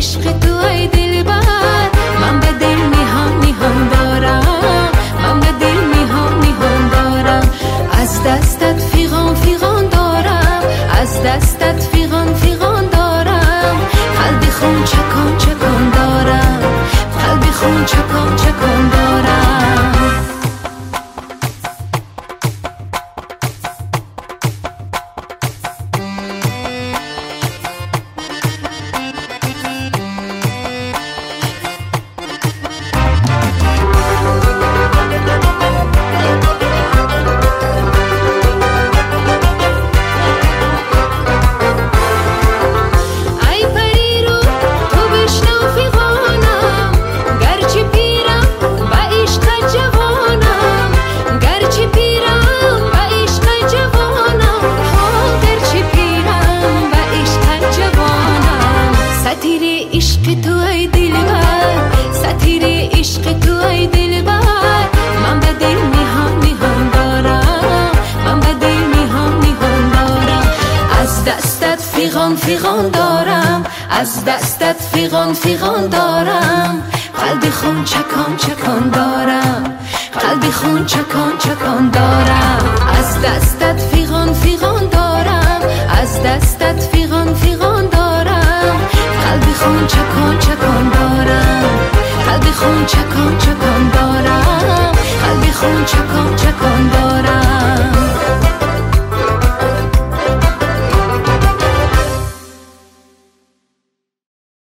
عشق تو ای دلبر، من به دل میهان میهان دارم، من به دل میهان میهان دارم. از دستت فیغان فیغان دارم، از دستت فیغان فیغان دارم. قلبی خون چکان چکان دارم، قلبی خون چکان چکان دارم. فیغان دارم، از دستت فیغان فیغان دارم. قلبی خون چکان چکان دارم، قلبی خون چکان چکان دارم. از دستت فیغان فیغان دارم، از دستت فیغان فیغان دارم. قلبی خون چکان چکان دارم، قلبی خون چکان چکان دارم، قلبی خون چکان چکان دارم.